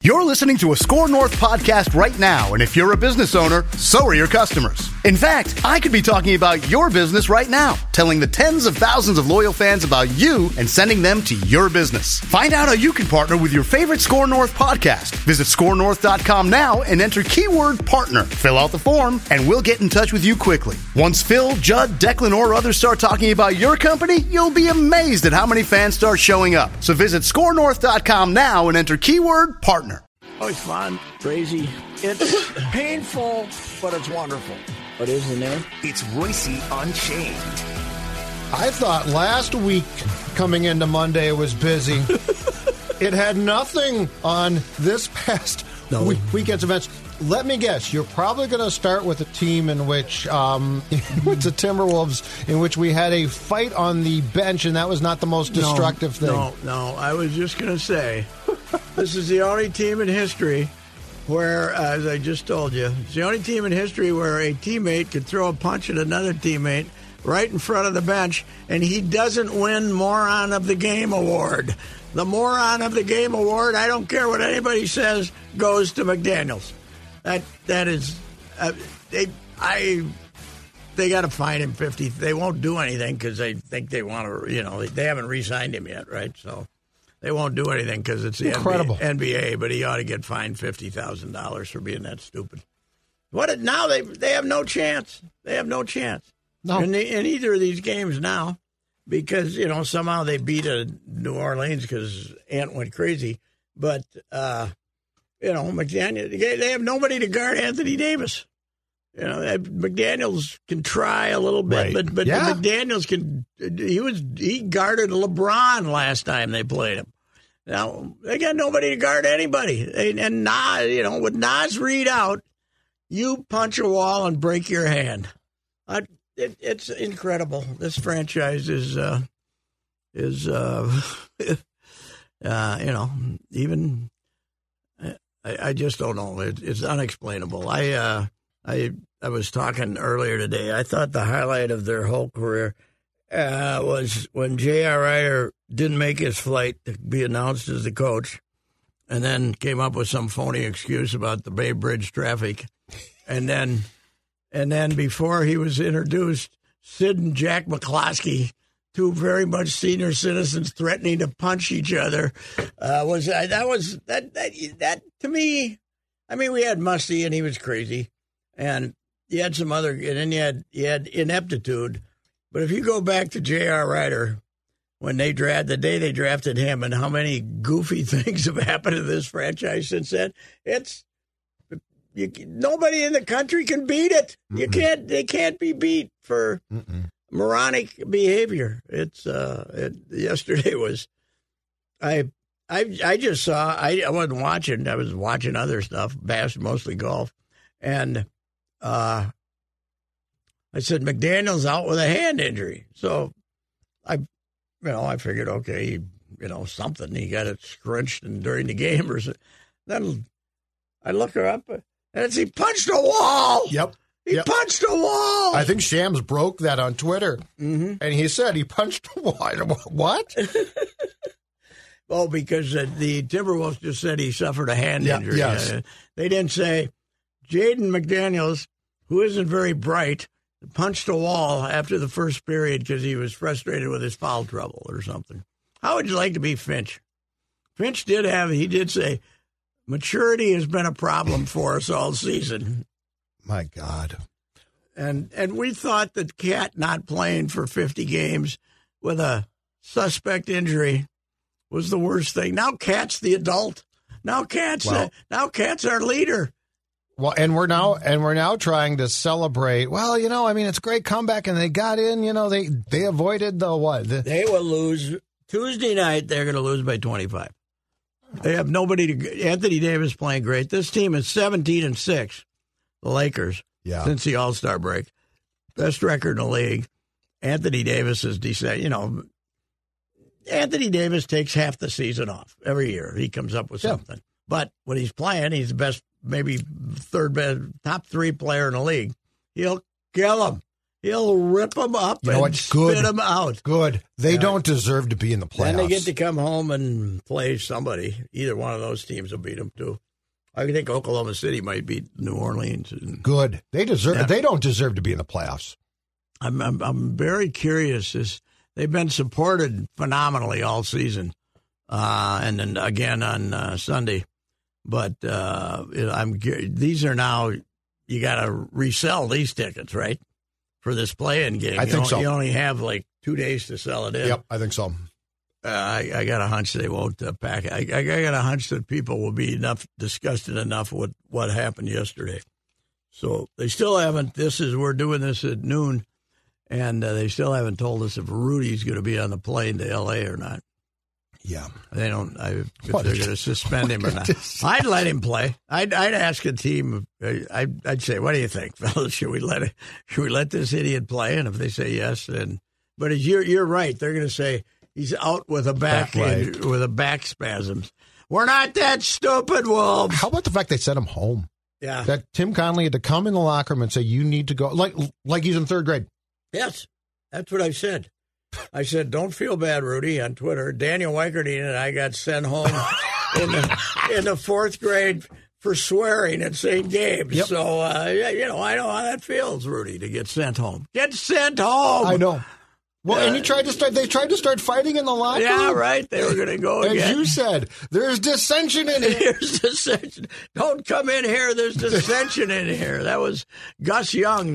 You're listening to a Score North podcast right now, and if you're a business owner, so are your customers. In fact, I could be talking about your business right now, telling the tens of thousands of loyal fans about you and sending them to your business. Find out how you can partner with your favorite Score North podcast. Visit scorenorth.com now and enter keyword partner. Fill out the form, and we'll get in touch with you quickly. Once Phil, Judd, Declan, or others start talking about your company, you'll be amazed at how many fans start showing up. So visit scorenorth.com now and enter keyword partner. Oh, it's fun, crazy. It's painful, but it's wonderful. What is the name? It's Royce Unchained. I thought last week coming into Monday was busy. It had nothing on this past weekend's events. Let me guess, you're probably going to start with a team in which, the Timberwolves, in which we had a fight on the bench, and that was not the most destructive thing. No, I was just going to say, this is the only team in history where, as I just told you, it's the only team in history where a teammate could throw a punch at another teammate right in front of the bench, and he doesn't win Moron of the Game award. The Moron of the Game award, I don't care what anybody says, goes to McDaniels. That is, they got to fine him $50. They won't do anything because they think they want to. They haven't re-signed him yet, right? So they won't do anything because it's the NBA. But he ought to get fined $50,000 for being that stupid. Now they have no chance. They have no chance. No. In either of these games now, because somehow they beat New Orleans because Ant went crazy, but. McDaniel, they have nobody to guard Anthony Davis. McDaniels can try a little bit, right. but McDaniels he guarded LeBron last time they played him. Now they got nobody to guard anybody. And Nas, with Nas Reed out, you punch a wall and break your hand. It's incredible. This franchise is even. I just don't know. It's unexplainable. I was talking earlier today. I thought the highlight of their whole career was when J.R. Rider didn't make his flight to be announced as the coach, and then came up with some phony excuse about the Bay Bridge traffic, and then before he was introduced, Sid and Jack McCloskey, two very much senior citizens threatening to punch each other, that to me. I mean, we had Musty and he was crazy, and you had some other, and then you had ineptitude. But if you go back to J.R. Rider, when the day they drafted him, and how many goofy things have happened to this franchise since then, nobody in the country can beat it. Mm-mm. They can't be beat for. Mm-mm. Moronic behavior. Yesterday was, I just saw, I wasn't watching, I was watching other stuff, mostly golf, and I said, McDaniel's out with a hand injury. So I figured, okay, something, he got it scrunched during the game or something. Then I look her up, and he punched a wall. Yep. He punched a wall. I think Shams broke that on Twitter, and he said he punched a wall. What? Well, because the Timberwolves just said he suffered a hand injury. Yes. They didn't say Jaden McDaniels, who isn't very bright, punched a wall after the first period because he was frustrated with his foul trouble or something. How would you like to be Finch? Finch did say, maturity has been a problem for us all season. My God. And we thought that Cat not playing for 50 games with a suspect injury was the worst thing. Now Cat's the adult. Now Cat's our leader. Well, and we're now trying to celebrate. Well, it's a great comeback, and they got in. They avoided the what? They will lose Tuesday night. They're going to lose by 25. They have nobody to. Anthony Davis playing great. This team is 17-6. The Lakers, since the All-Star break. Best record in the league. Anthony Davis is decent. Anthony Davis takes half the season off every year. He comes up with something. But when he's playing, he's the best, maybe third best, top three player in the league. He'll kill him. He'll rip them up and spit them out. Good. They don't deserve to be in the playoffs. Then they get to come home and play somebody. Either one of those teams will beat them, too. I think Oklahoma City might beat New Orleans. Good. They deserve. Yeah. They don't deserve to be in the playoffs. I'm very curious. They've been supported phenomenally all season, and then again on Sunday. But these are now, you got to resell these tickets, right, for this play-in game. I think so. You only have like 2 days to sell it in. Yep, I think so. I got a hunch they won't pack it. I got a hunch that people will be disgusted enough with what happened yesterday. So they still haven't. We're doing this at noon, and they still haven't told us if Rudy's going to be on the plane to L.A. or not. Yeah, they don't. If they're going to suspend him or not. I'd let him play. I'd ask a team. I'd say, "What do you think, fellas? Should we let this idiot play?" And if they say yes, then. But you're right. They're going to say he's out with a back spasms. We're not that stupid, Wolves. How about the fact they sent him home? Yeah, that Tim Connelly had to come in the locker room and say, "You need to go," like he's in third grade. Yes, that's what I said. I said, "Don't feel bad, Rudy," on Twitter. Daniel Weikerdine and I got sent home in the fourth grade for swearing at St. Gabe's. Yep. So, I know how that feels, Rudy, to get sent home. Get sent home. I know. Well, and they tried to start fighting in the locker room. Yeah, right. They were going to go again. As you said, there's dissension in here. There's dissension. Don't come in here. There's dissension in here. That was Gus Young,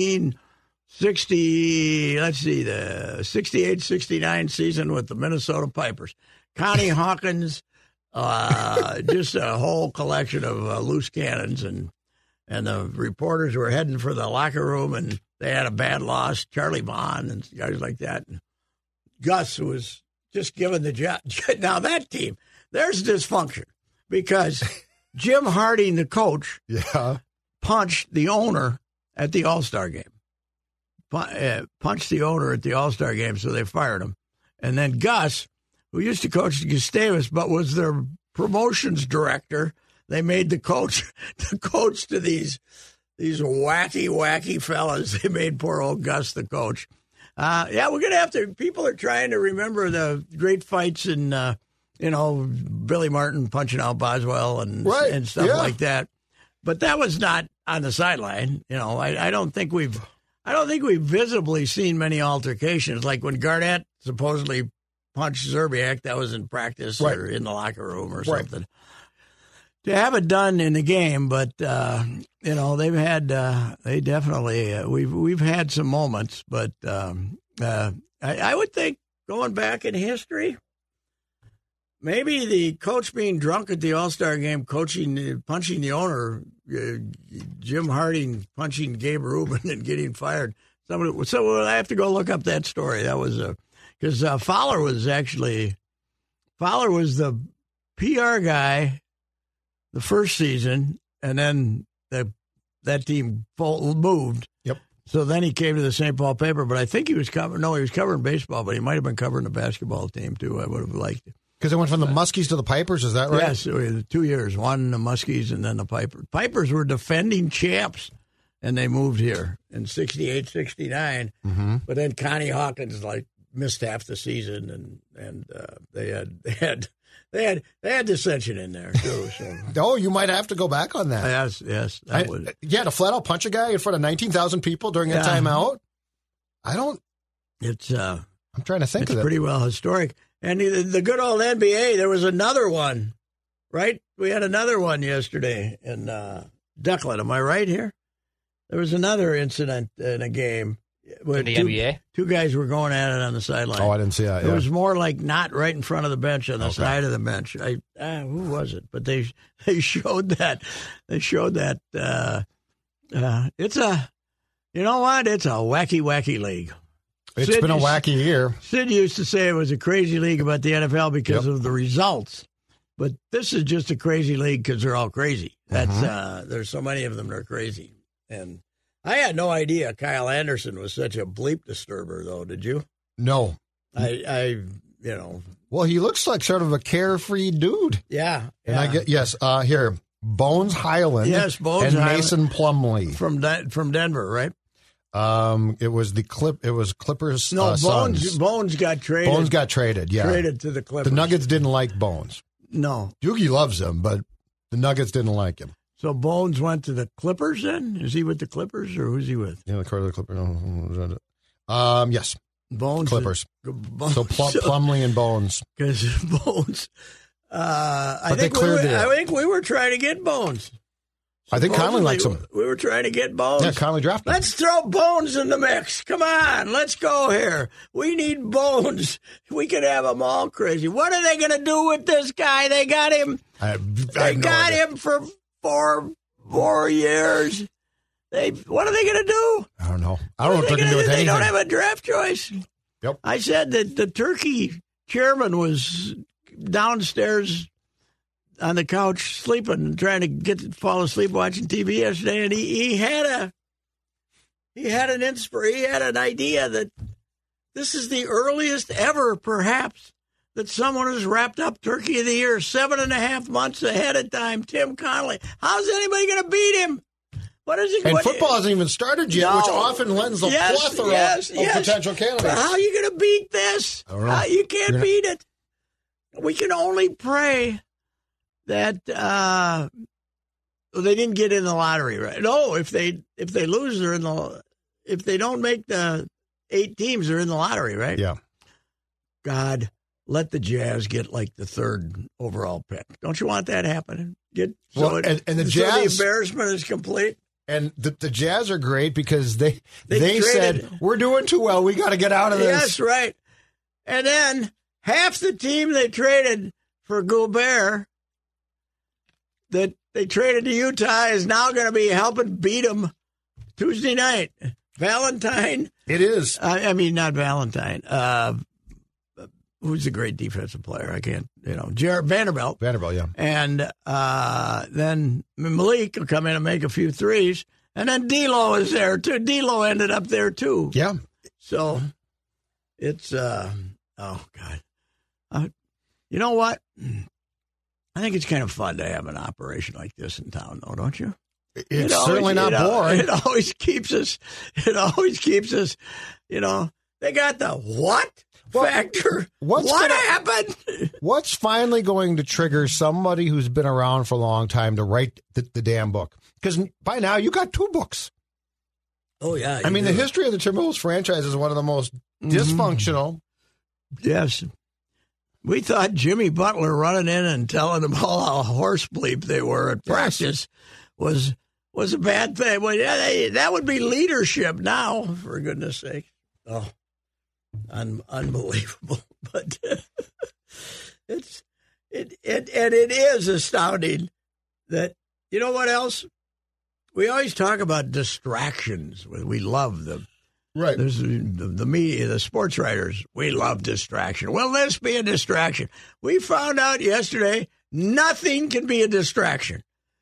1960, let's see, the 68-69 season with the Minnesota Pipers. Connie Hawkins, just a whole collection of loose cannons, and the reporters were heading for the locker room, and they had a bad loss, Charlie Vaughn and guys like that. And Gus was just given the job. Now that team, there's dysfunction because Jim Harding, the coach, punched the owner at the All-Star game. Punched the owner at the All-Star game, so they fired him. And then Gus, who used to coach Gustavus but was their promotions director, they made the coach to these wacky fellas. They made poor old Gus the coach. We're going to have to. People are trying to remember the great fights in, Billy Martin punching out Boswell and stuff like that. But that was not on the sideline. I don't think we've visibly seen many altercations. Like when Garnett supposedly punched Zerbiak, that was in practice or in the locker room or something. To have it done in the game, but they've had they definitely we've had some moments, but I would think going back in history, maybe the coach being drunk at the All-Star game, punching the owner, Jim Harding punching Gabe Rubin and getting fired. So I have to go look up that story. That was because Fowler was the PR guy the first season, and then that team moved. Yep. So then he came to the St. Paul paper, but I think he was covering baseball, but he might have been covering the basketball team too. I would have liked it. Because they went from the Muskies to the Pipers, is that right? Yes, 2 years. One, the Muskies, and then the Pipers. Pipers were defending champs, and they moved here in 68, 69. Mm-hmm. But then Connie Hawkins missed half the season, and they had dissension in there too. So. You might have to go back on that. Yes. To flat out punch a guy in front of 19,000 people during a timeout. I'm trying to think of it. It's pretty well historic. And the good old NBA, there was another one, right? We had another one yesterday in Declan. Am I right here? There was another incident in a game. In the NBA? Two guys were going at it on the sideline. Oh, I didn't see that. It was more like not right in front of the bench, on the side of the bench. Who was it? But they showed that. They showed that. It's a wacky league. It's been a wacky year. Sid used to say it was a crazy league about the NFL because of the results. But this is just a crazy league because they're all crazy. That's there's so many of them that are crazy. And I had no idea Kyle Anderson was such a bleep disturber, though. Did you? No. Well, he looks like sort of a carefree dude. Yeah. And I get, here, Bones Highland. Yes, Bones and Highland. Mason Plumlee. From Denver, right? It was Clippers. No, Suns. Bones got traded. Bones got traded. Yeah, traded to the Clippers. The Nuggets didn't like Bones. No, Doogie loves him, but the Nuggets didn't like him. So Bones went to the Clippers. Then is he with the Clippers or who's he with? Yeah, the Carter Clippers. Yes, Bones Clippers. Bones. So Plumlee and Bones. Because Bones. I they cleared it. I think we were trying to get Bones. I think Conley likes him. We were trying to get Bones. Yeah, Conley drafted him. Let's throw Bones in the mix. Come on, let's go here. We need Bones. We could have them all crazy. What are they going to do with this guy? They got him. They got him for 4 years. What are they going to do? I don't know. I don't know what they're going to do with anything. They don't have a draft choice. Yep. I said that the Turkey chairman was downstairs on the couch sleeping, trying to fall asleep watching TV yesterday, and he had an idea that this is the earliest ever, perhaps, that someone has wrapped up Turkey of the Year 7.5 months ahead of time. Tim Connolly. How's anybody going to beat him? What is it? And football hasn't even started yet, which often lends a plethora of potential candidates. But how are you going to beat this? I don't know. You can't beat it. We can only pray that they didn't get in the lottery, right? No, if they lose, they're in the. If they don't make the 8 teams, they're in the lottery, right? Yeah. God, let the Jazz get like the 3rd overall pick. Don't you want that happening? And the Jazz, the embarrassment is complete. And the Jazz are great because they said, we're doing too well. We got to get out of this. Yes, right. And then half the team they traded for Gobert that they traded to Utah is now going to be helping beat them Tuesday night. Valentine. It is. I mean, not Valentine. Who's a great defensive player? I can't, Jared Vanderbilt. Vanderbilt, yeah. And then Malik will come in and make a few threes. And then D'Lo is there, too. D'Lo ended up there, too. Yeah. So it's, oh, God. You know what? I think it's kind of fun to have an operation like this in town, though, don't you? It's certainly not boring. It always keeps us, they got the what factor? What happened? What's finally going to trigger somebody who's been around for a long time to write the damn book? Because by now you got 2 books. Oh, yeah. I mean, the history of the Timberwolves franchise is one of the most dysfunctional. Yes. We thought Jimmy Butler running in and telling them all how horse bleep they were at practice was a bad thing. Well, yeah, that would be leadership now, for goodness sake. Oh, unbelievable. But it is astounding that, you know what else? We always talk about distractions. We love them. Right. There's the media, the sports writers, we love distraction. Will this be a distraction? We found out yesterday nothing can be a distraction.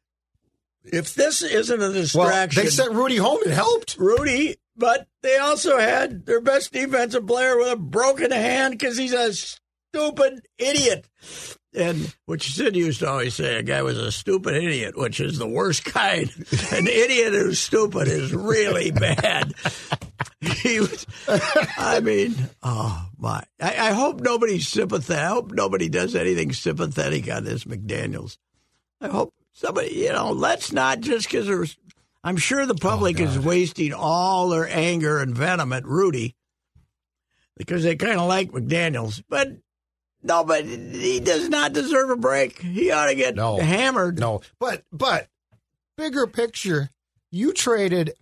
If this isn't a distraction. Well, they sent Rudy home. It helped. Rudy, but they also had their best defensive player with a broken hand because he's a stupid idiot. And which Sid used to always say, a guy was a stupid idiot, which is the worst kind. An idiot who's stupid is really bad. He was, I mean, oh my! I hope nobody's sympathetic. I hope nobody does anything sympathetic on this McDaniels. I hope somebody, let's not just because I'm sure the public is wasting all their anger and venom at Rudy because they kind of like McDaniels, but. No, but he does not deserve a break. He ought to get hammered. No, but bigger picture, you traded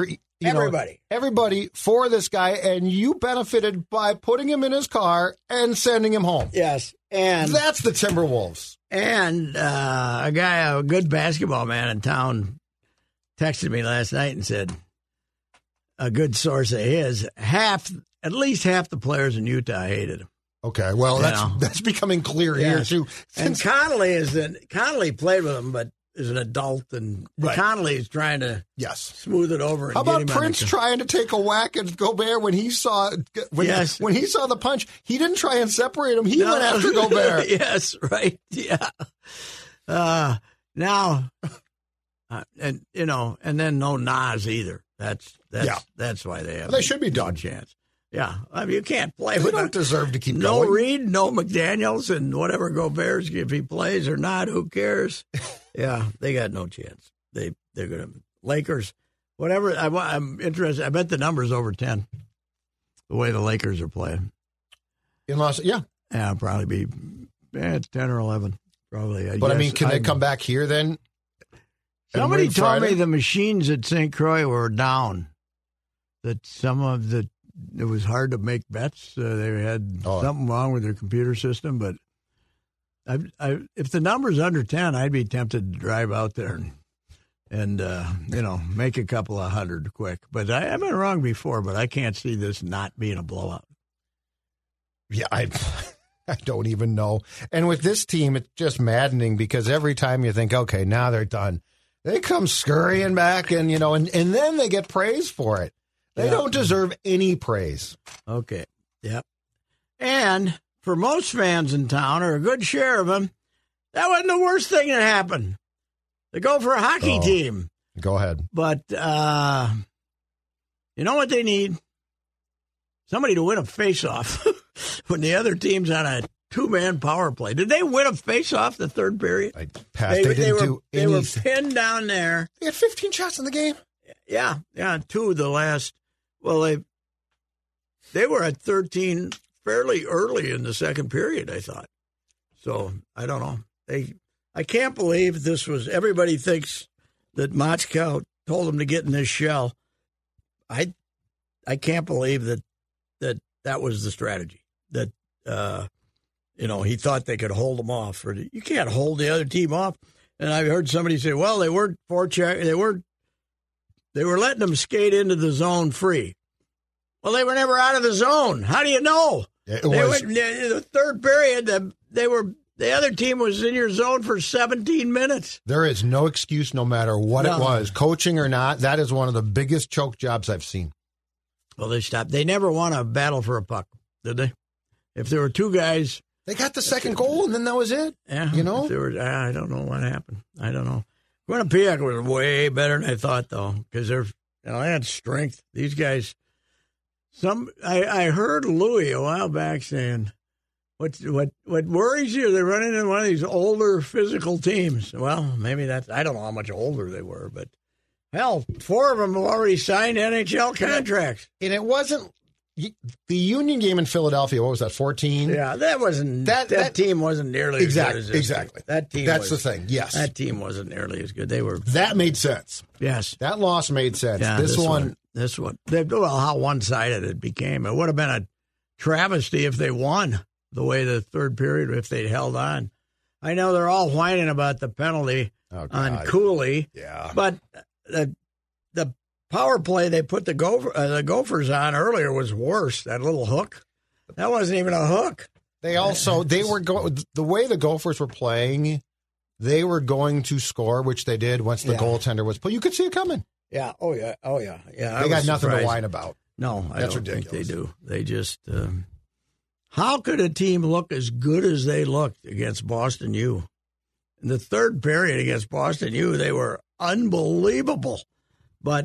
everybody for this guy, and you benefited by putting him in his car and sending him home. Yes, and that's the Timberwolves. And a good basketball man in town, texted me last night and said, a good source of his, at least half the players in Utah hated him. Okay, well, that's becoming clear here, too. And Connolly played with him, but is an adult, and Connolly is trying to smooth it over. And how about Prince trying to take a whack at Gobert when he saw when he saw the punch? He didn't try and separate him. He went after Gobert. Yes, right, yeah. Now, and then no Nas either. That's why they have. Well, they should be no done. chance. Yeah, I mean you can't play They with don't deserve to keep no going. Reed, no McDaniels, and whatever Gobert's if he plays or not, who cares? Yeah, they got no chance. They're gonna Lakers, whatever. I'm interested. I bet the number's over 10. The way the Lakers are playing, Yeah, probably be 10 or 11, probably. But I mean, can they come back here then? Somebody and win told Friday? me the machines at St. Croix were down. That it was hard to make bets. They had something wrong with their computer system. But if the number's under 10, I'd be tempted to drive out there and make a couple of hundred quick. But I've been wrong before, but I can't see this not being a blowout. Yeah, I don't even know. And with this team, it's just maddening because every time you think, okay, now they're done, they come scurrying back and then they get praise for it. They don't deserve any praise. Okay. Yep. And for most fans in town, or a good share of them, that wasn't the worst thing that happened. They go for a hockey team. Go ahead. But you know what they need? Somebody to win a face-off when the other team's on a two-man power play. Did they win a face-off the third period? They didn't do anything. They were pinned down there. They had 15 shots in the game. Yeah, two of the last. Well, they were at 13 fairly early in the second period, I thought. So, I don't know. I can't believe this was. Everybody thinks that Motzkow told them to get in this shell. I can't believe that was the strategy. That he thought they could hold them off. You can't hold the other team off. And I heard somebody say, "Well, they weren't forecheck. They were letting them skate into the zone free." Well, they were never out of the zone. How do you know? The third period, the other team was in your zone for 17 minutes. There is no excuse, no matter what it was, coaching or not. That is one of the biggest choke jobs I've seen. Well, they stopped. They never won a battle for a puck, did they? If there were two guys, they got the second goal, and then that was it. Yeah, I don't know what happened. I don't know. Quinnipiac was way better than I thought, though, because they had strength. These guys. I heard Louis a while back saying, "What worries you? They're running in one of these older physical teams." Well, maybe I don't know how much older they were, but hell, 4 of them have already signed NHL contracts. And it wasn't the Union game in Philadelphia. What was that? 14. Yeah, that wasn't that team wasn't nearly as good as this. Exactly. That team. That's the thing. Yes, that team wasn't nearly as good. That made sense. Yes, that loss made sense. Yeah, this one. Well, how one-sided it became. It would have been a travesty if they won the way the third period, if they'd held on. I know they're all whining about the penalty on Cooley. Yeah. But the power play they put the Gophers on earlier was worse. That little hook. That wasn't even a hook. They were going the way the Gophers were playing, they were going to score, which they did once the goaltender was put. You could see it coming. Yeah. Oh, yeah. They got nothing to whine about. No, That's I don't ridiculous. think they do. They just how could a team look as good as they looked against Boston U? In the third period against Boston U, they were unbelievable. But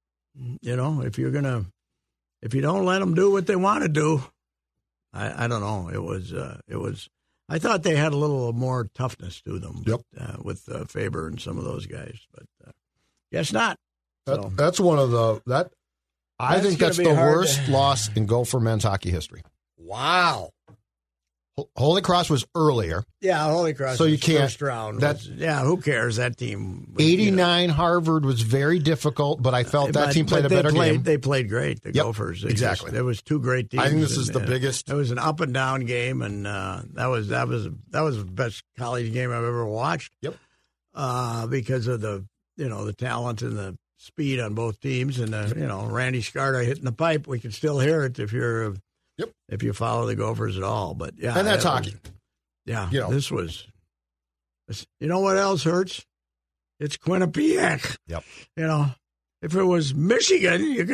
if you don't let them do what they want to do, I don't know. It was. I thought they had a little more toughness to them. Yep. With Faber and some of those guys, but guess not. That's one of I think that's the worst loss in Gopher men's hockey history. Wow. Holy Cross was earlier. Yeah, Holy Cross. So you can't. First round. Who cares? That team. 89 Harvard was very difficult, but I felt that team played a better game. They played great. The Gophers. Exactly. There was two great teams. I think this is the biggest. It was an up and down game, and that was the best college game I've ever watched. Yep. Because of the talent and the speed on both teams, and Randy Scarta hitting the pipe. We can still hear it if you follow the Gophers at all. But yeah, and that's hockey. This was. You know what else hurts? It's Quinnipiac. Yep. If it was Michigan, you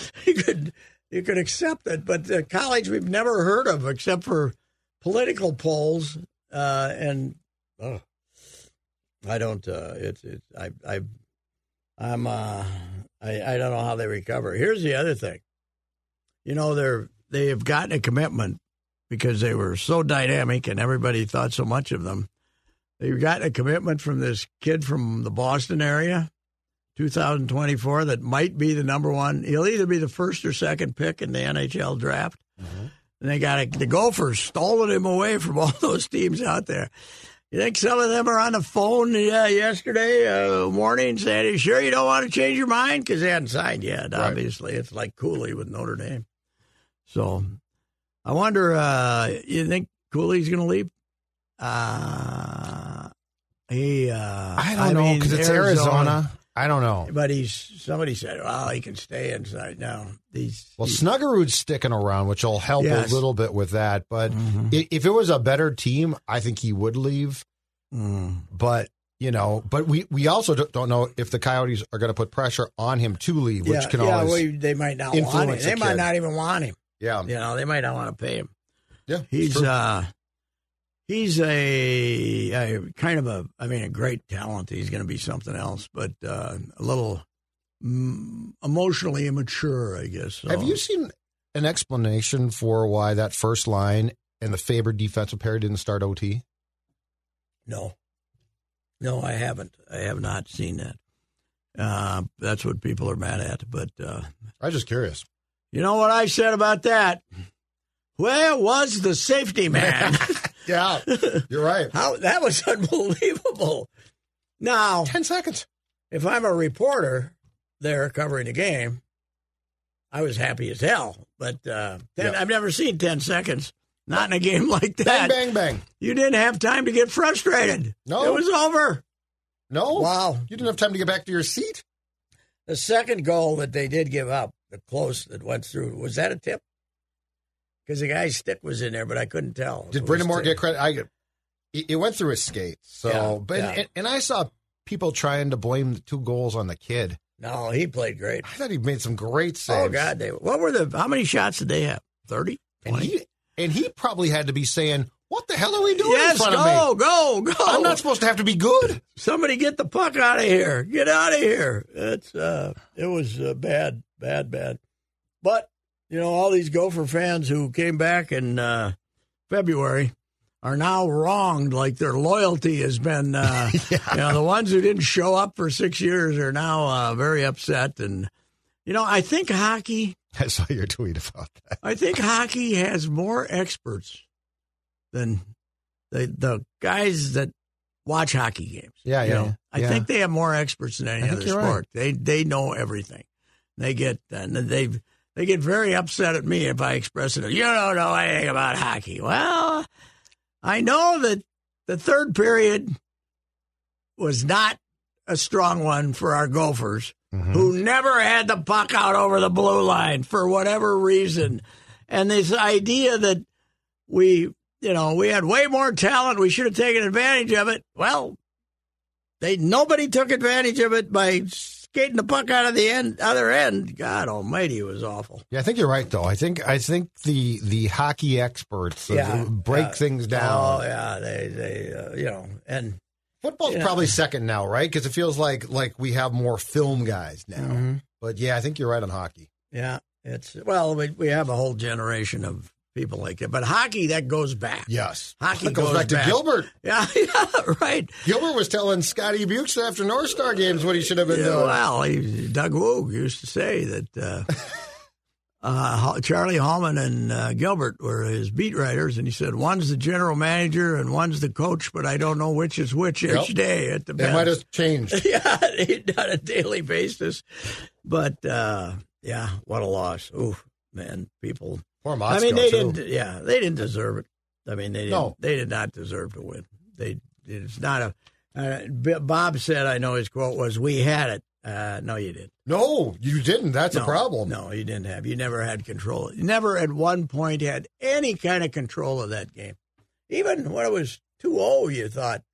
could accept it, but the college we've never heard of except for political polls, and I don't. I don't know how they recover. Here's the other thing. You know, they have gotten a commitment because they were so dynamic and everybody thought so much of them. They've gotten a commitment from this kid from the Boston area, 2024, that might be the number one. He'll either be the first or second pick in the NHL draft. Mm-hmm. And the Gophers stolen him away from all those teams out there. You think some of them are on the phone yesterday morning saying, "Are you sure you don't want to change your mind?" Because they hadn't signed yet, obviously. Right. It's like Cooley with Notre Dame. So I wonder, you think Cooley's going to leave? I don't know, because it's Arizona. I don't know. But somebody said, well, he can stay inside now. Snuggerud's sticking around, which will help a little bit with that. But if it was a better team, I think he would leave. But, but we also don't know if the Coyotes are going to put pressure on him to leave, which can always they might not want him. They might not even want him. Yeah. They might not want to pay him. Yeah. He's a kind of a great talent. He's going to be something else, but a little emotionally immature, I guess. So. Have you seen an explanation for why that first line and the Faber defensive pair didn't start OT? No, I haven't. I have not seen that. That's what people are mad at. But I'm just curious. You know what I said about that? Where was the safety man? Yeah, you're right. That was unbelievable. Now, 10 seconds. If I'm a reporter there covering the game, I was happy as hell. But I've never seen 10 seconds. Not in a game like that. Bang, bang, bang. You didn't have time to get frustrated. No. It was over. No. Wow. You didn't have time to get back to your seat? The second goal that they did give up, the close that went through, was that a tip? Because the guy's stick was in there, but I couldn't tell. Did Brind'Amour get credit? It went through his skate. So, And I saw people trying to blame the 2 goals on the kid. No, he played great. I thought he made some great saves. Oh God, how many shots did they have? 30? 20? And he probably had to be saying, "What the hell are we doing in front of me? Go! I'm not supposed to have to be good. Somebody get the puck out of here! Get out of here!" It was bad. But all these Gopher fans who came back in February are now wronged. Like their loyalty has been, the ones who didn't show up for 6 years are now very upset. And, I think hockey. I saw your tweet about that. I think hockey has more experts than the guys that watch hockey games. Yeah. I think they have more experts than any other sport. Right. They know everything. They get very upset at me if I express it. You don't know anything about hockey. Well, I know that the third period was not a strong one for our Gophers, who never had the puck out over the blue line for whatever reason. And this idea that we had way more talent, we should have taken advantage of it. Well, nobody took advantage of it by skating the puck out of the other end. God almighty, it was awful. Yeah, I think you're right, though. I think the hockey experts break things down. Oh, yeah, they and football's probably second now, right? Because it feels like we have more film guys now. Mm-hmm. But yeah, I think you're right on hockey. Yeah, we have a whole generation of people like that. But hockey, that goes back. Yes. Hockey goes back to Gilbert. Yeah, right. Gilbert was telling Scotty Bukes after North Star games what he should have been doing. Well, Doug Woog used to say that Charlie Hallman and Gilbert were his beat writers, and he said, one's the general manager and one's the coach, but I don't know which is which each day at the bench. They might have changed. Yeah, on a daily basis. But, what a loss. Oof, man, people. Poor Motzko, they didn't deserve it. They did not deserve to win. It's not Bob said, I know his quote was, "We had it." No, you didn't. No, you didn't. That's a problem. No, you didn't have. You never had control. You never at one point had any kind of control of that game. Even when it was 2-0, you thought,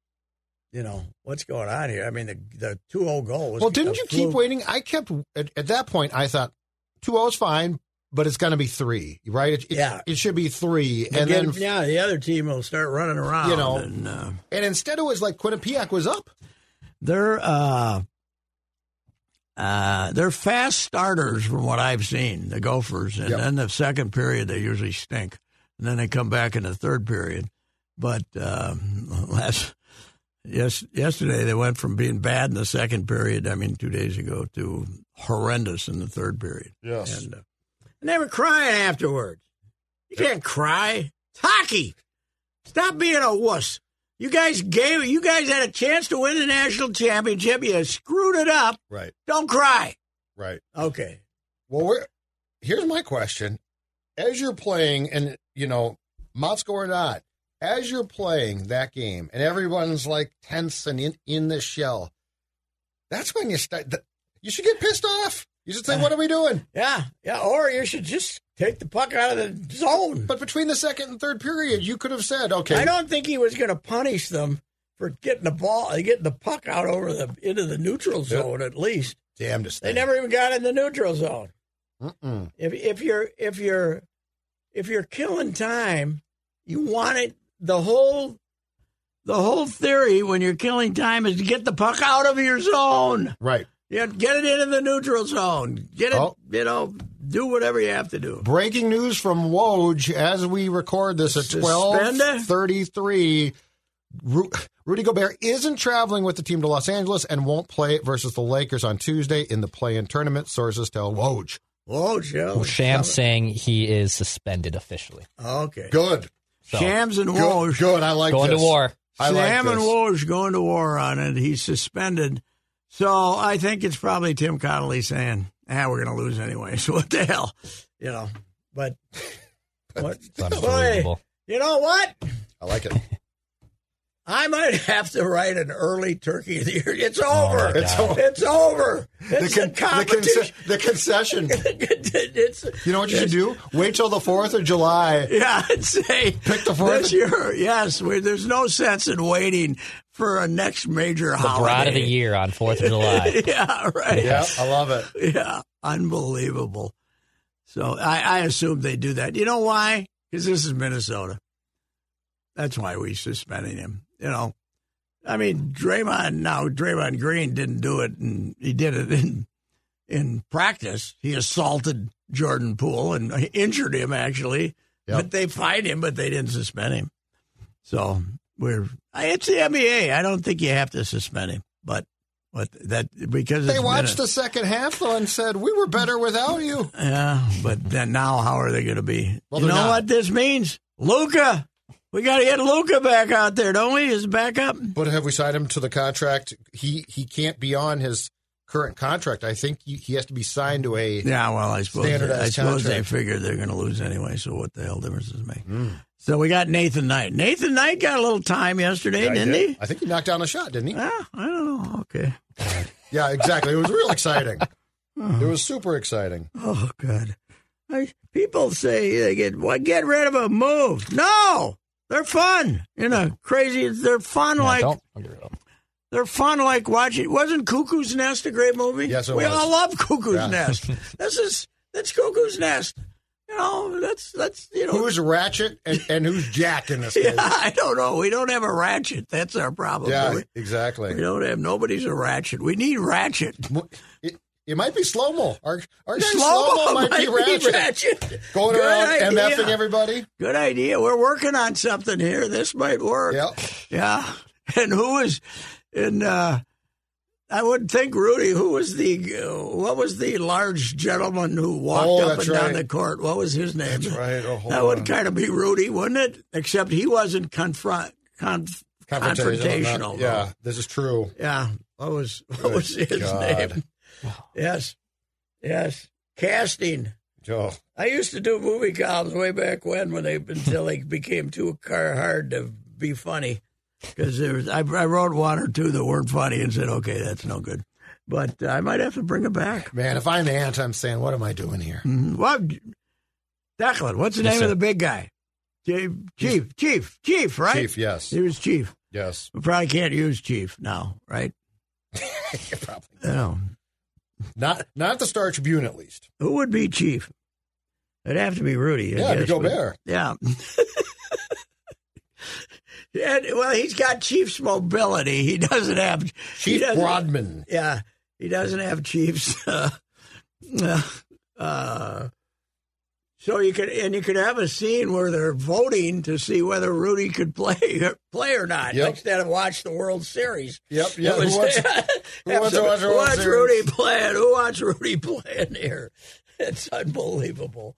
what's going on here? The 2-0 goal was. Well, didn't you keep waiting? I kept at that point. I thought 2-0 is fine, but it's going to be 3, right? It should be 3, and then the other team will start running around. And instead it was like Quinnipiac was up. They're they're fast starters from what I've seen, the Gophers. And then the second period, they usually stink. And then they come back in the third period. But yesterday they went from being bad in the second period, 2 days ago, to horrendous in the third period. Yes. And they were crying afterwards. You can't cry. It's hockey. Stop being a wuss. You guys had a chance to win the national championship. You screwed it up. Right. Don't cry. Right. Okay. Well, here's my question. As you're playing, and, Motzko or not, as you're playing that game, and everyone's like tense and in the shell, that's when you start. You should get pissed off. You should say, what are we doing? Yeah. Or you should just take the puck out of the zone. But between the second and third period, you could have said, okay. I don't think he was going to punish them for getting the puck out into the neutral zone at least. Damnedest They thing. never even got in the neutral zone. Mm-mm. If you're killing time, you want it. The whole theory when you're killing time is to get the puck out of your zone. Right. Yeah, get it into the neutral zone. Get it, do whatever you have to do. Breaking news from Woj as we record this at 12:33. Rudy Gobert isn't traveling with the team to Los Angeles and won't play versus the Lakers on Tuesday in the play-in tournament, sources tell Woj. Shams saying he is suspended officially. Okay. Good. So, Shams and Woj. Good. I like going this. to war. Sam and Woj going to war on it. He's suspended. So I think it's probably Tim Connolly saying, we're going to lose anyway. So what the hell? But what? Unbelievable. You know what? I like it. I might have to write an early Turkey of the Year. It's over. It's over. It's a competition. The concession. It's, you know what you should do? Wait till the 4th of July. Yeah, and say, pick the 4th. This year, yes, there's no sense in waiting for a next major holiday. The Bride of the Year on 4th of July. Yeah, right. Yeah, I love it. Yeah, unbelievable. So I assume they do that. You know why? Because this is Minnesota. That's why we're suspending him. Draymond Green didn't do it, and he did it in practice. He assaulted Jordan Poole and injured him, actually. Yep. But they fined him, but they didn't suspend him. So it's the NBA. I don't think you have to suspend him, but because they watched the second half though and said we were better without you. Yeah, but then now how are they going to be? Well, you know what this means, Luka. We got to get Luka back out there, don't we? His backup. But have we signed him to the contract? He can't be on his current contract. I think he has to be signed to a I suppose they figured they're going to lose anyway. So what the hell difference does it make? So we got Nathan Knight. Nathan Knight got a little time yesterday, didn't he? I think he knocked down a shot, didn't he? I don't know. Okay. Yeah, exactly. It was real exciting. It was super exciting. Oh God! People say they get rid of a move. No. They're fun, crazy. They're fun they're fun like watching. Wasn't Cuckoo's Nest a great movie? Yes, it was. We all love Cuckoo's Nest. That's Cuckoo's Nest. That's Who's Ratchet and who's Jack in this movie? Yeah, I don't know. We don't have a Ratchet. That's our problem. Yeah, exactly. We don't have. Nobody's a Ratchet. We need Ratchet. It might be Slow-Mo. Our guy Slow-Mo might be Ratchet. Going around MFing everybody. Good idea. We're working on something here. This might work. Yep. Yeah. And who was in I would think Rudy, what was the large gentleman who walked up and down the court? What was his name? That's right. That would kind of be Rudy, wouldn't it? Except he wasn't confrontational. Yeah, this is true. Yeah. What was his name? Yes. Casting. Joe. I used to do movie columns way back until they became too hard to be funny. Because I wrote one or two that weren't funny and said, okay, that's no good. But I might have to bring it back. Man, if I'm the ant, I'm saying, what am I doing here? Mm-hmm. Well, Declan, what's the name of the big guy? Chief, right? Chief, yes. He was Chief. Yes. We probably can't use Chief now, right? Probably. No. Not at the Star Tribune, at least. Who would be Chief? It'd have to be Rudy. It'd be Gobert. Yeah. Well, he's got Chief's mobility. He doesn't have Chief Broadman. Yeah. He doesn't have Chiefs. So you could have a scene where they're voting to see whether Rudy could play or not, instead of watch the World Series. Yep. Who wants to watch Rudy playing? Who wants Rudy playing here? It's unbelievable.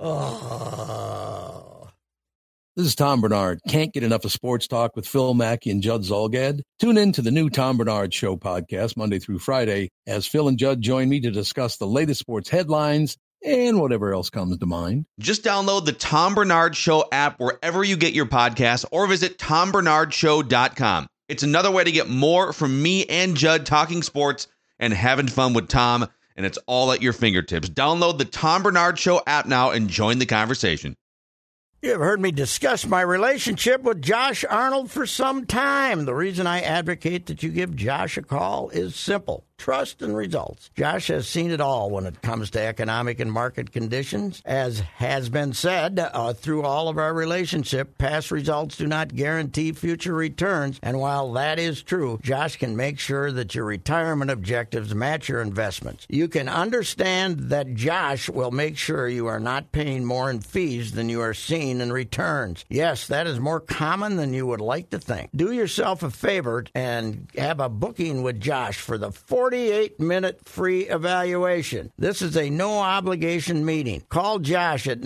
Oh. This is Tom Bernard. Can't get enough of sports talk with Phil Mackey and Judd Zolgad? Tune in to the new Tom Bernard Show podcast Monday through Friday as Phil and Judd join me to discuss the latest sports headlines and whatever else comes to mind. Just download the Tom Bernard Show app wherever you get your podcasts or visit tombernardshow.com. It's another way to get more from me and Judd talking sports and having fun with Tom, and it's all at your fingertips. Download the Tom Bernard Show app now and join the conversation. You have heard me discuss my relationship with Josh Arnold for some time. The reason I advocate that you give Josh a call is simple. Trust and results. Josh has seen it all when it comes to economic and market conditions. As has been said, through all of our relationship, past results do not guarantee future returns. And while that is true, Josh can make sure that your retirement objectives match your investments. You can understand that Josh will make sure you are not paying more in fees than you are seeing in returns. Yes, that is more common than you would like to think. Do yourself a favor and have a booking with Josh for the 48-minute free evaluation. This is a no-obligation meeting. Call Josh at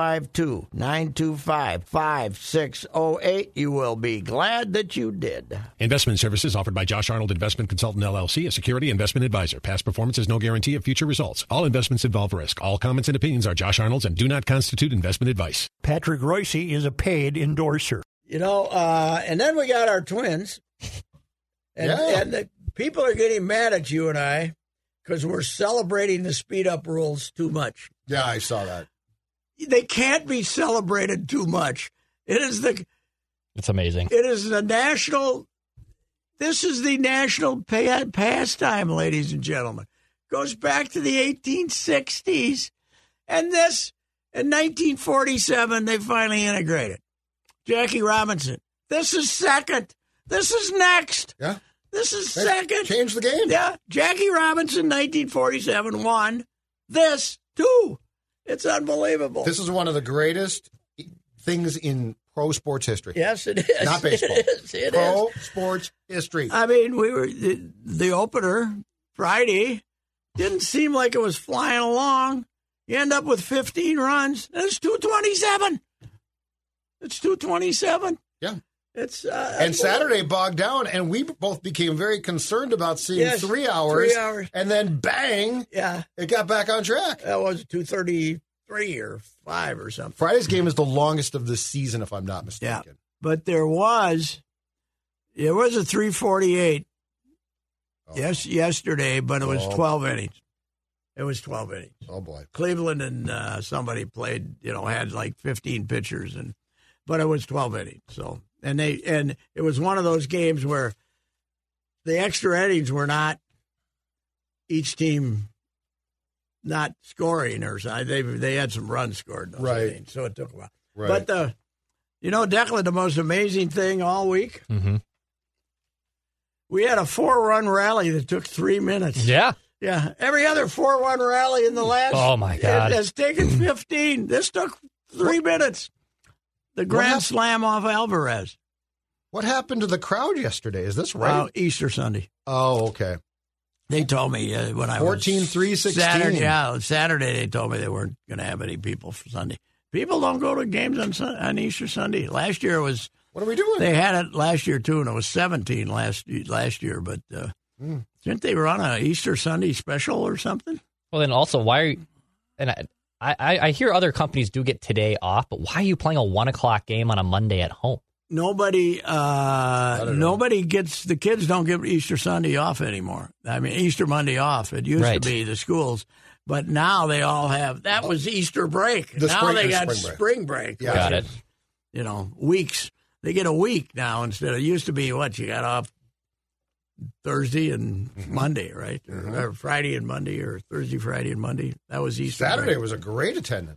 952-925-5608. You will be glad that you did. Investment services offered by Josh Arnold Investment Consultant, LLC, a security investment advisor. Past performance is no guarantee of future results. All investments involve risk. All comments and opinions are Josh Arnold's and do not constitute investment advice. Patrick Royce is a paid endorser. And then we got our twins. And the people are getting mad at you and I because we're celebrating the speed-up rules too much. Yeah, I saw that. They can't be celebrated too much. It's amazing. It is the national. This is the national pastime, ladies and gentlemen. Goes back to the 1860s, and this in 1947 they finally integrated. Jackie Robinson. This is second. This is next. Yeah. This is second. Changed the game. Yeah. Jackie Robinson, 1947, won. This, too. It's unbelievable. This is one of the greatest things in pro sports history. Yes, it is. Not baseball. It pro is. sports history. I mean, we were the opener Friday didn't seem like it was flying along. You end up with 15 runs. And it's 227. It's 227. Yeah. It's and Saturday bogged down, and we both became very concerned about seeing 3 hours. 3 hours. And then, bang, it got back on track. That was 2:33 or 5 or something. Friday's game is the longest of the season, if I'm not mistaken. Yeah. But there was a 3:48 yesterday, but it was 12 innings. It was 12 innings. Oh, boy. Cleveland and somebody played, had like 15 pitchers, but it was 12 innings. So. And it was one of those games where the extra innings were not each team not scoring or something. They had some runs scored in those innings, so it took a while. Right. But Declan, the most amazing thing all week, we had a 4-run rally that took 3 minutes. Yeah. Yeah. Every other 4-run rally in the last has taken 15. This took 3 minutes. The grand slam off Alvarez. What happened to the crowd yesterday? Is this right? Easter Sunday. Oh, okay. They told me when I 14-3-16. Saturday they told me they weren't going to have any people for Sunday. People don't go to games on Easter Sunday. Last year it was. What are we doing? They had it last year too, and it was 17 last year. But didn't they run an Easter Sunday special or something? Well, then also why? Are you, and I hear other companies do get today off, but why are you playing a 1:00 game on a Monday at home? Nobody gets, the kids don't get Easter Sunday off anymore. I mean, Easter Monday off. It used to be the schools, but now they all have, that was Easter break. Now they got spring break. Yeah. Got it. Weeks. They get a week now instead of, it used to be you got off Thursday and Monday, right? Or Friday and Monday, or Thursday, Friday, and Monday. That was Easter Saturday break. was a great attendance.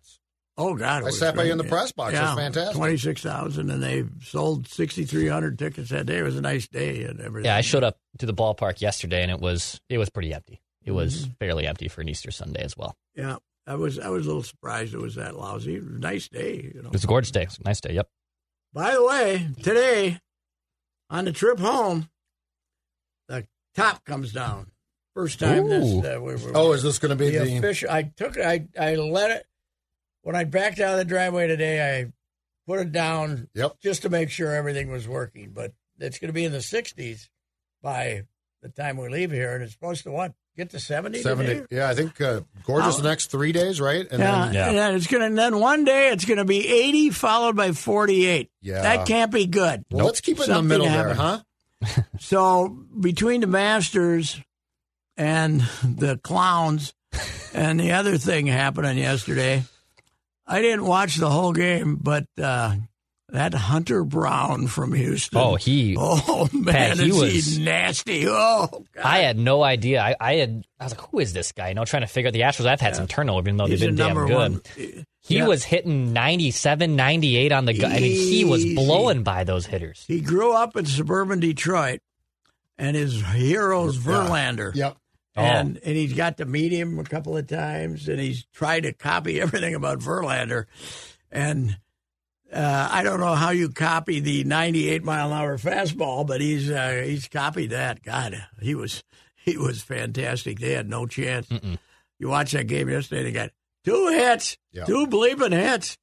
Oh, God. I sat by you in the press box. Yeah, It was fantastic. 26,000, and they sold 6,300 tickets that day. It was a nice day and everything. Yeah, I showed up to the ballpark yesterday, and it was pretty empty. It was fairly empty for an Easter Sunday as well. Yeah, I was a little surprised it was that lousy. It was a nice day. It was a gorgeous day. It was a nice day, yep. By the way, today, on the trip home, the top comes down. First time this. Is this going to be the official? I let it. When I backed out of the driveway today, I put it down just to make sure everything was working. But it's going to be in the 60s by the time we leave here, and it's supposed to get to 70? 70. Yeah, I think gorgeous the next 3 days, right? And then it's going to. Then one day it's going to be 80, followed by 48. Yeah, that can't be good. Well, let's keep it in the middle there, huh? So between the Masters and the Clowns and the other thing happening yesterday, I didn't watch the whole game, but that Hunter Brown from Houston. Oh, man, Pat, he was nasty. Oh, God. I had no idea. I was like, who is this guy? Trying to figure out the Astros. I've had some turnover, even though they've been damn good. He was hitting 97, 98 on the gun. I mean, he was blowing by those hitters. He grew up in suburban Detroit, and his hero's Verlander. Yep. And he's got to meet him a couple of times, and he's tried to copy everything about Verlander. And I don't know how you copy the 98-mile-an-hour fastball, but he's copied that. God, he was fantastic. They had no chance. You watch that game yesterday, they got 2 hits, 2 bleeping hits.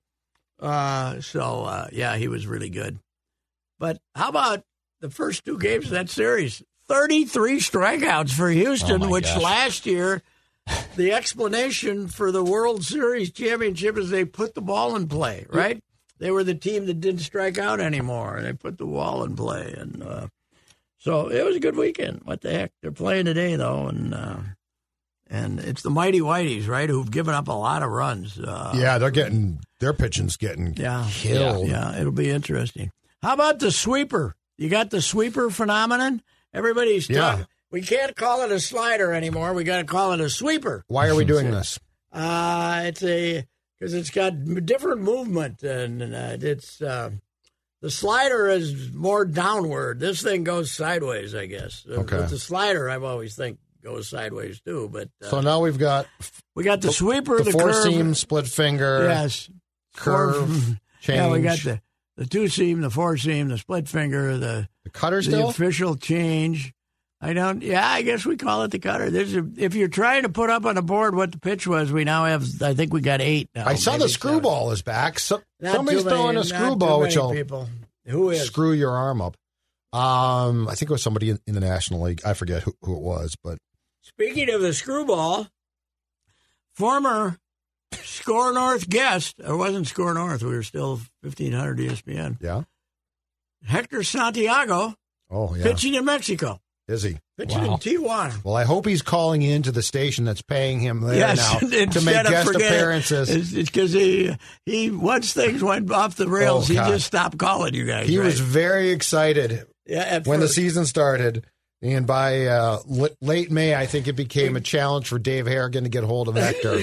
He was really good. But how about the first 2 games of that series? 33 strikeouts for Houston, which last year, the explanation for the World Series championship is they put the ball in play, right? They were the team that didn't strike out anymore. They put the ball in play. And so it was a good weekend. What the heck? They're playing today, though, and it's the Mighty Whiteys, right, who've given up a lot of runs. Their pitching's getting killed. Yeah, it'll be interesting. How about the sweeper? You got the sweeper phenomenon? Everybody's talking. We can't call it a slider anymore. We got to call it a sweeper. Why are we doing this? Because it's got different movement, and it's the slider is more downward. This thing goes sideways, I guess. Okay. But the slider, I've always think goes sideways too. But so now we got the sweeper, the 4-seam, split finger, curve, change. Yeah, we got the 2-seam, the 4-seam, the split finger, the cutter. The official change. I guess we call it the cutter. If you're trying to put up on the board what the pitch was, we now have, I think we got 8 now. I saw the screwball is back. Somebody's throwing a screwball, which will screw your arm up. I think it was somebody in the National League. I forget who it was. But speaking of the screwball, former Score North guest, it wasn't Score North, we were still 1500 ESPN. Yeah. Hector Santiago pitching in Mexico. Is he? Pitching in Tijuana. Well, I hope he's calling into the station that's paying him there now to make guest appearances. It's because he once things went off the rails, he just stopped calling you guys. He was very excited when the season started. And by late May, I think it became a challenge for Dave Harrigan to get hold of Hector.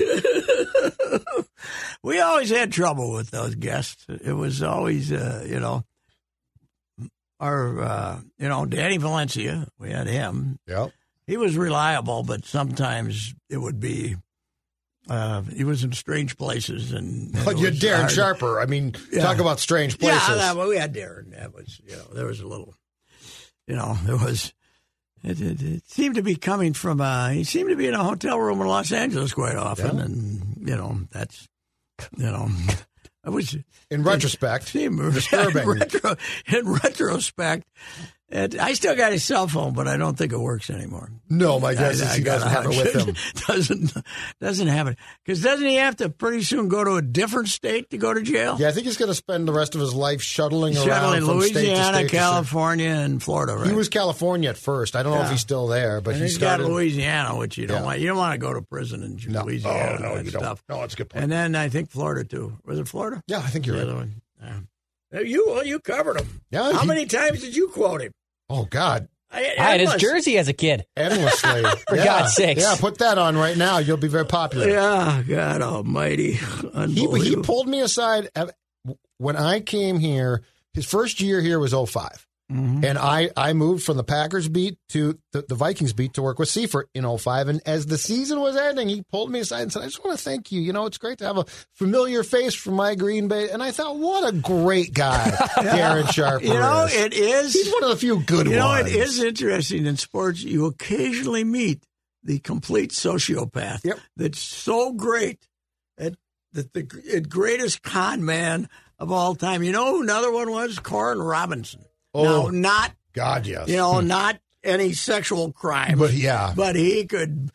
We always had trouble with those guests. It was always, Danny Valencia, we had him. Yep. He was reliable, but sometimes it would be, he was in strange places. And you're Darren Sharper. I mean, talk about strange places. Yeah, we had Darren. That was, there was a little, there was, it seemed to be coming from, he seemed to be in a hotel room in Los Angeles quite often. Yeah. And, that's, I was in retrospect disturbing. In retrospect, I still got his cell phone, but I don't think it works anymore. No, my guess is he doesn't have it with him. Doesn't have it because doesn't he have to pretty soon go to a different state to go to jail? Yeah, I think he's going to spend the rest of his life shuttling around from Louisiana, state to state, California, and Florida. Right? He was California at first. I don't know if he's still there, but he's got Louisiana, which you don't want. You don't want to go to prison in Louisiana. No, you don't. No, that's a good point. And then I think Florida too. Was it Florida? Yeah, I think you're right. Yeah. You covered him. Yeah. How many times did you quote him? Oh God, I had his jersey as a kid. Endlessly. For God's sakes. Yeah, put that on right now. You'll be very popular. Yeah, God almighty. Unbelievable. He pulled me aside when I came here. His first year here was 2005. Mm-hmm. And I moved from the Packers beat to the Vikings beat to work with Seifert in 2005. And as the season was ending, he pulled me aside and said, I just want to thank you. You know, it's great to have a familiar face from my Green Bay. And I thought, what a great guy Darren Sharper is. You know, it is. He's one of the few good ones. You know, it is interesting in sports. You occasionally meet the complete sociopath that's so great that the greatest con man of all time. You know who another one was? Corin Robinson. Oh, no, not God, yes. You know, not any sexual crime. But yeah. But he could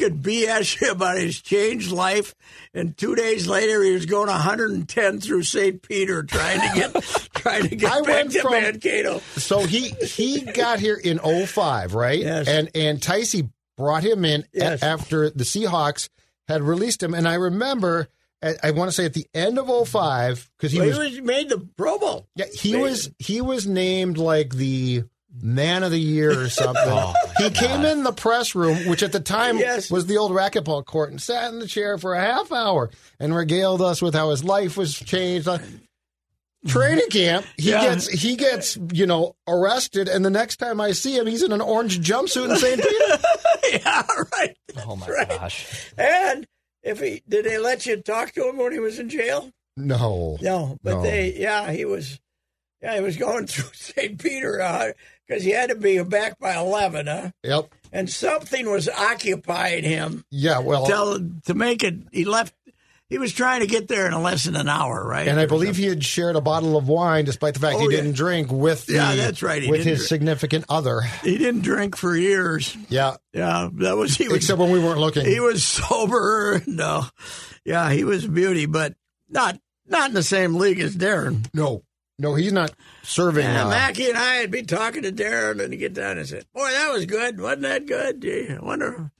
BS you about his changed life, and 2 days later he was going 110 through St. Peter trying to get back to Mankato. So he got here in 2005, right? Yes. And Ticey brought him in after the Seahawks had released him, and I remember. I want to say at the end of 2005 because he was made the Pro Bowl. Yeah, he was named like the Man of the Year or something. He came in the press room, which at the time was the old racquetball court, and sat in the chair for a half hour and regaled us with how his life was changed. Training camp, he gets arrested, and the next time I see him, he's in an orange jumpsuit in St. Peter. Yeah, right. Oh my gosh! And did they let you talk to him when he was in jail? No, but he was going through St. Peter because he had to be back by 11, huh? Yep. And something was occupying him. Yeah, well, to make it, he left. He was trying to get there in less than an hour, right? And I believe he had shared a bottle of wine, despite the fact he didn't drink with that's right. with his significant other. He didn't drink for years. Yeah, that was except when we weren't looking. He was sober. No, he was a beauty, but not in the same league as Darren. No, he's not serving. Mackie and I would be talking to Darren, and he'd get down and said, "Boy, that was good. Wasn't that good? Gee, I wonder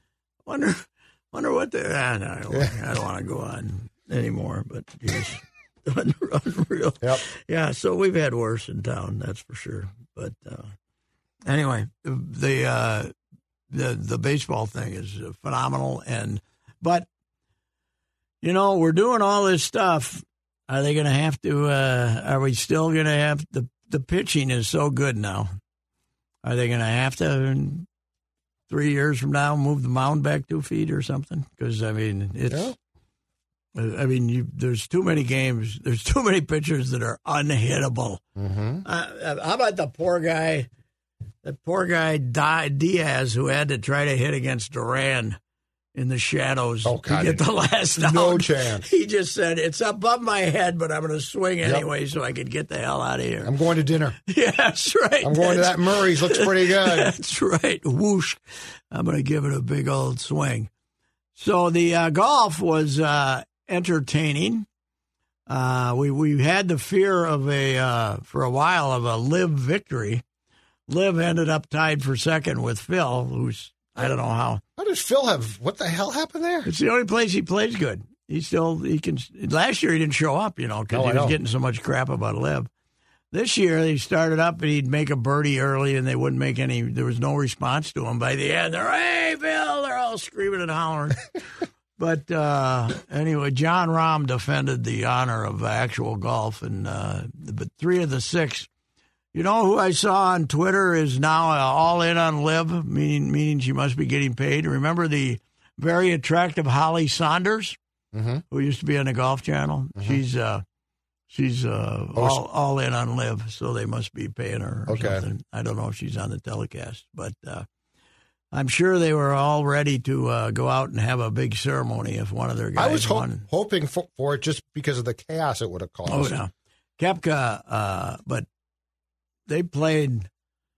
what the... I don't want to go on anymore, but geez, unreal. Yep. Yeah, so we've had worse in town, that's for sure. But anyway, the baseball thing is phenomenal. But, we're doing all this stuff. Are they going to have to... are we still going to have... The pitching is so good now. Are they going to have to... 3 years from now, move the mound back 2 feet or something? Because, it's... I mean, there's too many games. There's too many pitchers that are unhittable. Mm-hmm. How about the poor guy? That poor guy, Diaz, who had to try to hit against Duran in the shadows to get the last out. No chance. He just said, it's above my head, but I'm going to swing anyway so I can get the hell out of here. I'm going to dinner. Yeah, that's right. I'm going to that Murray's. Looks pretty good. That's right. Whoosh. I'm going to give it a big old swing. So the golf was entertaining. We had the fear of for a while of a Liv victory. Liv ended up tied for second with Phil, who's, I don't know how. How does Phil have? What the hell happened there? It's the only place he plays good. He can. Last year he didn't show up, because he was getting so much crap about Liv. This year they started up and he'd make a birdie early and they wouldn't make any. There was no response to him. By the end, hey Phil, they're all screaming and hollering. But anyway, John Rahm defended the honor of actual golf, but 3 of the 6. You know who I saw on Twitter is now all in on Liv, meaning she must be getting paid. Remember the very attractive Holly Saunders, who used to be on the Golf Channel? Mm-hmm. She's all in on Liv, so they must be paying her or something. I don't know if she's on the telecast, but I'm sure they were all ready to go out and have a big ceremony if one of their guys I was won. hoping for it just because of the chaos it would have caused. Oh, no. Koepka, but they played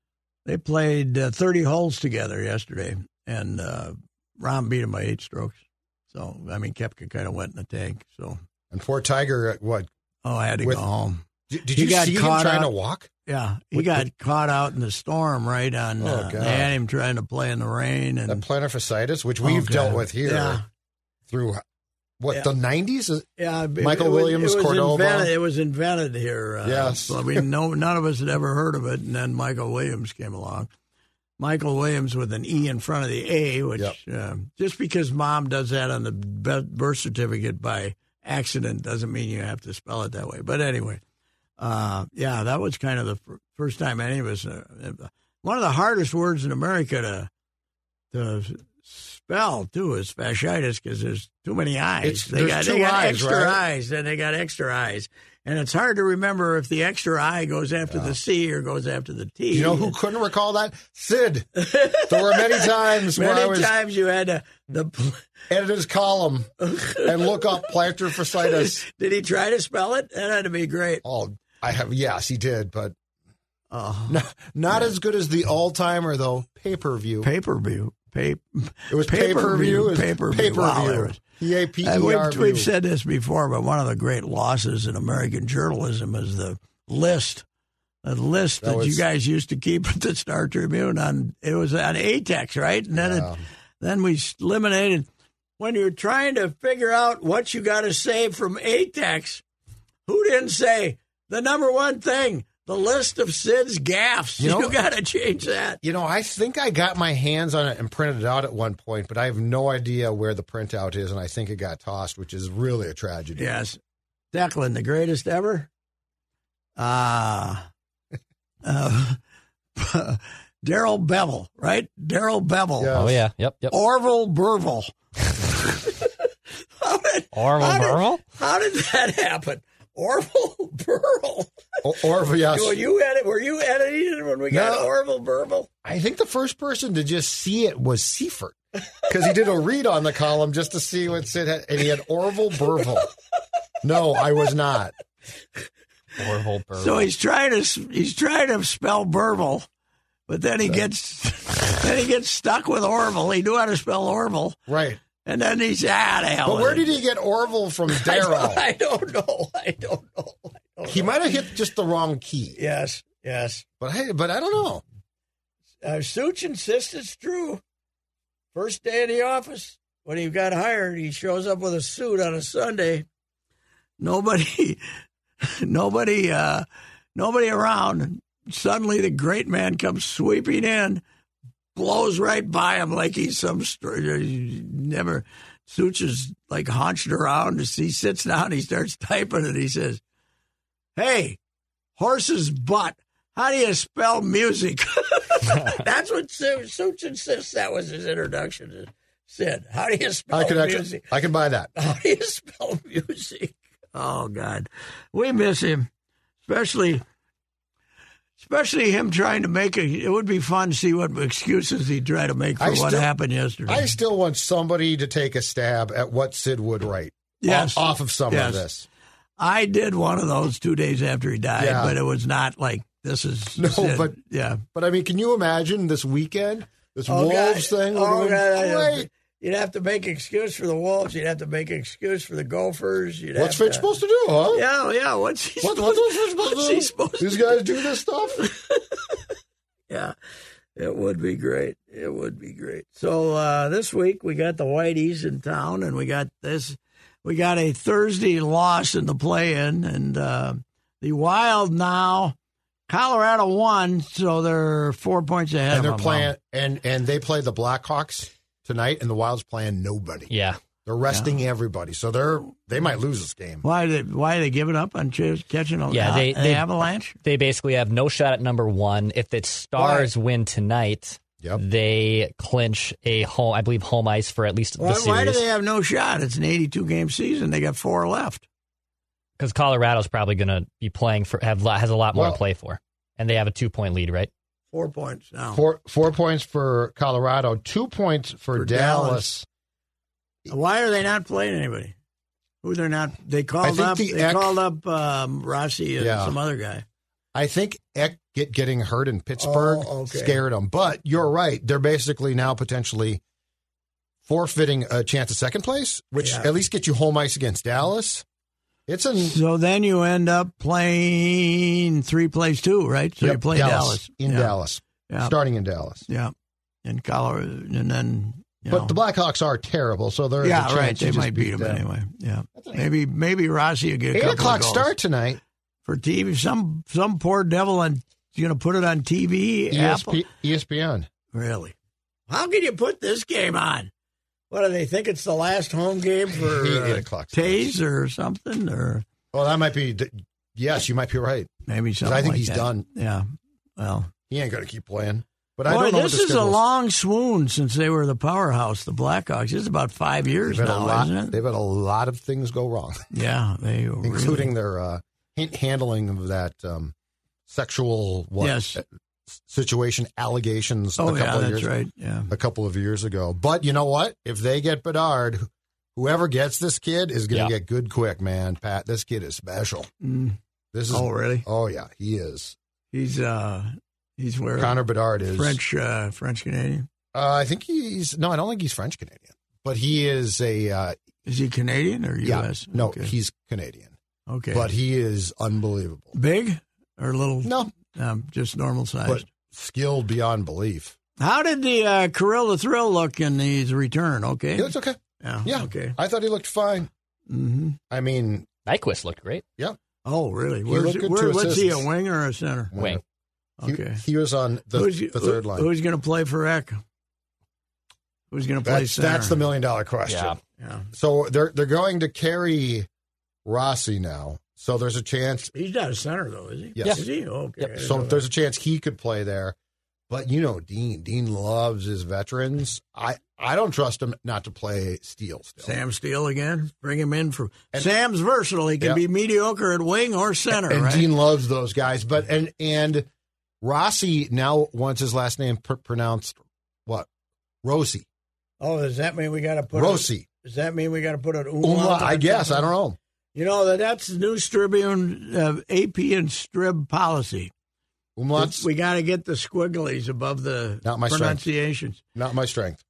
30 holes together yesterday, and Rahm beat him by 8 strokes. So, Koepka kind of went in the tank. So, and poor Tiger, what? Oh, I had to go home. Did you see him trying to walk? Yeah, he got caught out in the storm right on. They had him trying to play in the rain. And the plantar fasciitis, which we've dealt with here through, the 90s? Yeah. Michael Williams, Cordoba. It was invented here. Yes. None of us had ever heard of it, and then Michael Williams came along. Michael Williams with an E in front of the A, which just because mom does that on the birth certificate by accident doesn't mean you have to spell it that way. But anyway, that was kind of the first time any of us. One of the hardest words in America to spell too is fasciitis because there's too many eyes. They got extra eyes, and they got extra eyes. And it's hard to remember if the extra I goes after the C or goes after the T. You know who couldn't recall that? Sid. There were many times times you had to edit his column and look up plantar fasciitis. Did he try to spell it? That had to be great. Oh, yes, he did, but not as good as the all-timer, though, pay-per-view. Pay-per-view. It was pay-per-view. Pay-per-view. Wow, P-E-R-V-U. We've said this before, but one of the great losses in American journalism is the list. The list that you guys used to keep at the Star Tribune it was on ATEX, right? And then we eliminated when you're trying to figure out what you got to say from ATEX. Who didn't say the number one thing? The list of Sid's gaffes. You got to change that. I think I got my hands on it and printed it out at one point, but I have no idea where the printout is, and I think it got tossed, which is really a tragedy. Yes. Declan, the greatest ever? Darrell Bevell, right? Darrell Bevell. Yes. Oh, yeah. Yep. Orville Burville. Orville? How did that happen? Orville Burville. Orville, yes. Were you editing it when we got Orville Burville? I think the first person to just see it was Seifert, because he did a read on the column just to see what Sid had, and he had Orville Burville. No, I was not. Orville Burville. So he's trying to spell Burville, but then he gets stuck with Orville. He knew how to spell Orville, right? And then he's out of hell. But where did he get Orville from Darrell? I don't know. He might have hit just the wrong key. Yes. But I don't know. Such insists it's true. First day in the office, when he got hired, he shows up with a suit on a Sunday. Nobody around. Suddenly, the great man comes sweeping in. Blows right by him like he's some never. Such is like hunched around. He sits down. He starts typing and he says, "Hey, horse's butt. How do you spell music?" That's what Such insists. That was his introduction to Sid. How do you spell music? I can buy that. How do you spell music? Oh God, we miss him, especially him trying to make it would be fun to see what excuses he'd try to make for what happened yesterday. I still want somebody to take a stab at what Sid would write off of some of this. I did one of those 2 days after he died, but it was not like this is Sid. But I mean, can you imagine this weekend, this Wolves thing? Great. You'd have to make an excuse for the Wolves. You'd have to make an excuse for the Gophers. What's Fitch supposed to do, huh? Yeah. What's he supposed to do? These guys do this stuff? Yeah, it would be great. So this week we got the Whiteys in town, and we got a Thursday loss in the play-in, and the Wild now. Colorado won, so they're 4 points ahead. And they're playing, and they play the Blackhawks tonight, and the Wild's playing nobody. Yeah. They're resting everybody, so they might lose this game. Why are they giving up on catching an Avalanche? They basically have no shot at number one. If the Stars win tonight, they clinch home ice for at least the series. Why do they have no shot? It's an 82-game season. They got 4 left. Because Colorado's probably going to be playing has a lot more to play for, and they have a 2-point lead, right? 4 points now. 4 points for Colorado, 2 points for Dallas. Why are they not playing anybody? Who they're not? They called up Rossi and some other guy. I think Eck getting hurt in Pittsburgh scared them. But you're right. They're basically now potentially forfeiting a chance at second place, which at least gets you home ice against Dallas. So then you end up playing 3 plays 2, right? So you play Dallas. Dallas. Starting in Dallas. Yeah. In Colorado. And then, but the Blackhawks are terrible, so there's a chance right. They might beat them anyway. Yeah. Maybe Rossi will get a couple 8 o'clock of goals. Start tonight. For TV. Some poor devil is going to put it on TV. ESPN. Really? How can you put this game on? What do they think it's the last home game for 8 o'clock Taze or something? Or well, that might be. Yes, you might be right. Maybe something. I think like he's that. done. Yeah. Well, he ain't going to keep playing. But boy, I don't know. This is a long swoon since they were the powerhouse, the Blackhawks. This is about 5 years now, isn't it? They've had a lot of things go wrong. Yeah, including their handling of that sexual situation allegations. Oh, that's right. Yeah, a couple of years ago. But you know what? If they get Bedard, whoever gets this kid is going to get good quick, man. Pat, this kid is special. This is. Oh, really? Oh, yeah, he is. He's where Connor Bedard is French Canadian. I think he's no. I don't think he's French Canadian, but he is a. Is he Canadian or U.S.? Yeah, no, he's Canadian. Okay, but he is unbelievable. Big or little? No, just normal size. But skilled beyond belief. How did the Kirill the Thrill look in his return? Okay, he looks okay. Yeah. Okay. I thought he looked fine. Mm-hmm. I mean, Nyquist looked great. Yeah. Oh, really? What's he, a wing or a center? Wing. Okay. He was on the third line. Who's going to play for Eck? Who's going to play center? That's the $1 million question. Yeah. So they're going to carry Rossi now. So there's a chance. He's not a center, though, is he? Yes. Is he? Okay. Yep. So there's a chance he could play there. But, Dean. Dean loves his veterans. I don't trust him not to play Steele still. Sam Steele again? Bring him in for... Sam's versatile. He can be mediocre at wing or center, and right? Dean loves those guys. But and Rossi now wants his last name pronounced, what? Rossi. Oh, does that mean we got to put... Rossi. Does that mean we got to put an umlaut? I guess. I don't know. That's the new Tribune AP and Strib policy. Umlauts? We got to get the squigglies above the pronunciations. Strength. Not my strength.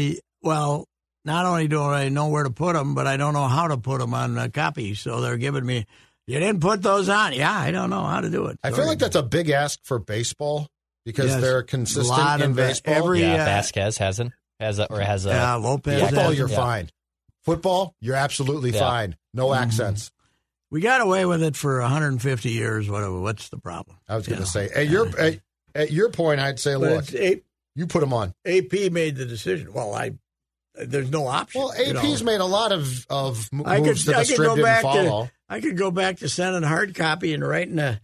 Not only do I know where to put them, but I don't know how to put them on a copy. So they're giving me, you didn't put those on. Yeah, I don't know how to do it. I feel like that's a big ask for baseball because they're consistent in baseball. Vasquez has a Lopez. Football, you're fine. Football, you're absolutely fine. No accents. We got away with it for 150 years. What's the problem? I was going to say, at your point, I'd say, look, you put them on. AP made the decision. Well, there's no option. Well, AP's made a lot of moves that the Strip didn't follow. I could go back to sending hard copy and putting them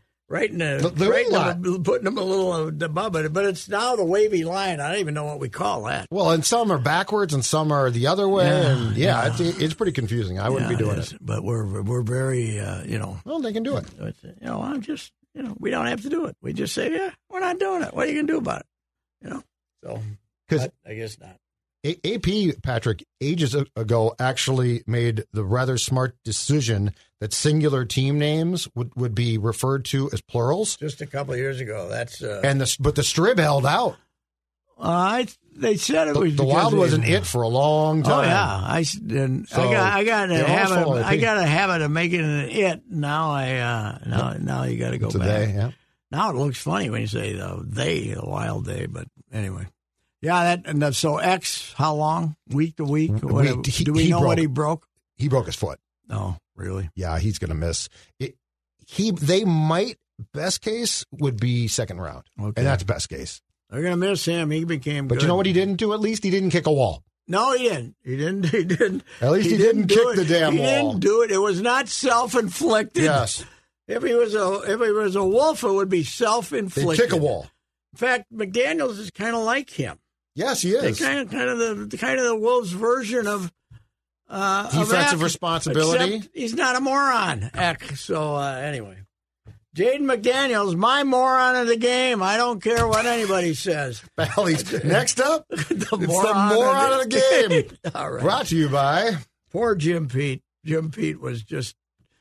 a little above it, but it's now the wavy line. I don't even know what we call that. Well, and some are backwards and some are the other way, it's pretty confusing. I wouldn't be doing it. But we're very, Well, they can do it. I'm just, we don't have to do it. We just say, we're not doing it. What are you going to do about it? So, because I guess not. AP, Patrick, ages ago actually made the rather smart decision that singular team names would be referred to as plurals. Just a couple of years ago. That's but the Strib held out. They said it was the Wild wasn't it for a long time. Oh yeah, I got a habit of making it an it. Now now you got to go today, back. Yeah. Now it looks funny when you say the Wild Day, but anyway. Yeah, so X, how long? Week to week? Do we know what he broke? He broke his foot. Oh, really? Yeah, he's going to miss. They might, best case would be second round. Okay. And that's best case. They're going to miss him. He became good. But you know what he didn't do at least? He didn't kick a wall. No, he didn't. He didn't. At least he didn't kick the damn wall. He didn't do it. It was not self-inflicted. Yes. If he was a wolf, it would be self-inflicted. He'd kick a wall. In fact, McDaniels is kind of like him. Yes, he is. Kind of the Wolves version of defensive responsibility. Except he's not a moron. So anyway, Jaden McDaniels, my moron of the game. I don't care what anybody says. Bally's next up. the moron of the game. All right. Brought to you by poor Jim Pete. Jim Pete was just.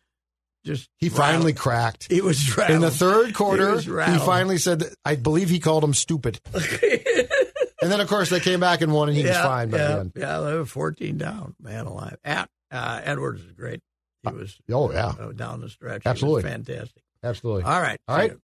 He finally cracked. He was rattled. In the third quarter. He finally said, I believe he called him stupid. And then, of course, they came back and won, and he was fine by the end. Yeah, they were 14 down. Man alive. Edwards was great. He was down the stretch. Absolutely. He was fantastic. Absolutely. All right.